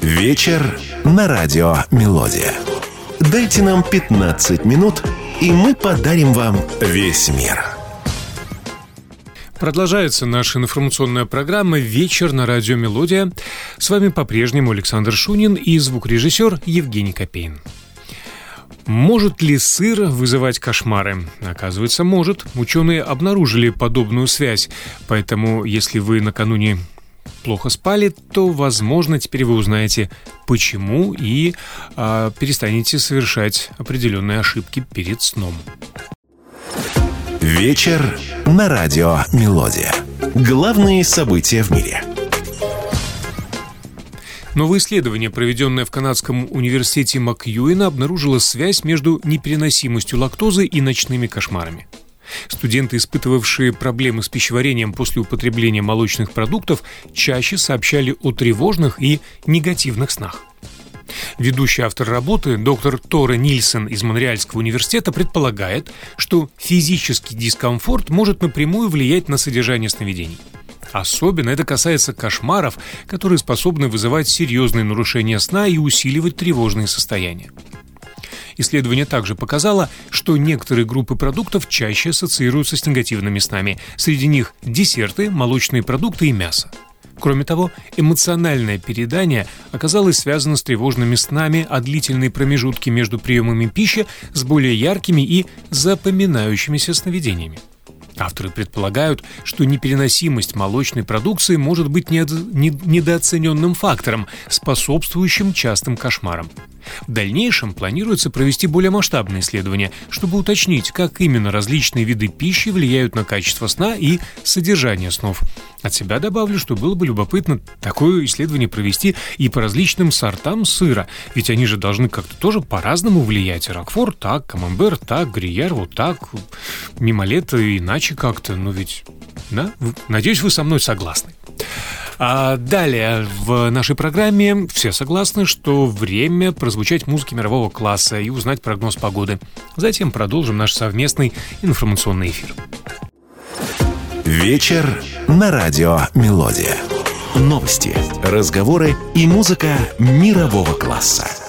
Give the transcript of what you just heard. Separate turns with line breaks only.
Вечер на радио «Мелодия». Дайте нам 15 минут, и мы подарим вам весь мир.
Продолжается наша информационная программа «Вечер на радио «Мелодия». С вами по-прежнему Александр Шунин и звукорежиссер Евгений Копейн. Может ли сыр вызывать кошмары? Оказывается, может. Ученые обнаружили подобную связь. Поэтому, если вы накануне плохо спали, то, возможно, теперь вы узнаете, почему, и перестанете совершать определенные ошибки перед сном.
Вечер на радио «Мелодия». Главные события в мире.
Новое исследование, проведенное в канадском университете МакЮэна, обнаружило связь между непереносимостью лактозы и ночными кошмарами. Студенты, испытывавшие проблемы с пищеварением после употребления молочных продуктов, чаще сообщали о тревожных и негативных снах. Ведущий автор работы, доктор Торе Нильсон из Монреальского университета, предполагает, что физический дискомфорт может напрямую влиять на содержание сновидений. Особенно это касается кошмаров, которые способны вызывать серьезные нарушения сна и усиливать тревожные состояния. Исследование также показало, что некоторые группы продуктов чаще ассоциируются с негативными снами. Среди них десерты, молочные продукты и мясо. Кроме того, эмоциональное переедание оказалось связано с тревожными снами, а длительные промежутки между приемами пищи с более яркими и запоминающимися сновидениями. Авторы предполагают, что непереносимость молочной продукции может быть недооцененным фактором, способствующим частым кошмарам. В дальнейшем планируется провести более масштабные исследования, чтобы уточнить, как именно различные виды пищи влияют на качество сна и содержание снов. От себя добавлю, что было бы любопытно такое исследование провести и по различным сортам сыра, ведь они же должны как-то тоже по-разному влиять. Рокфор так, камамбер так, грюйер вот так, мимолет иначе как-то, ну ведь, да? Надеюсь, вы со мной согласны. А далее в нашей программе все согласны, что время прозвучать музыки мирового класса и узнать прогноз погоды. Затем продолжим наш совместный информационный эфир.
Вечер на радио «Мелодия». Новости, разговоры и музыка мирового класса.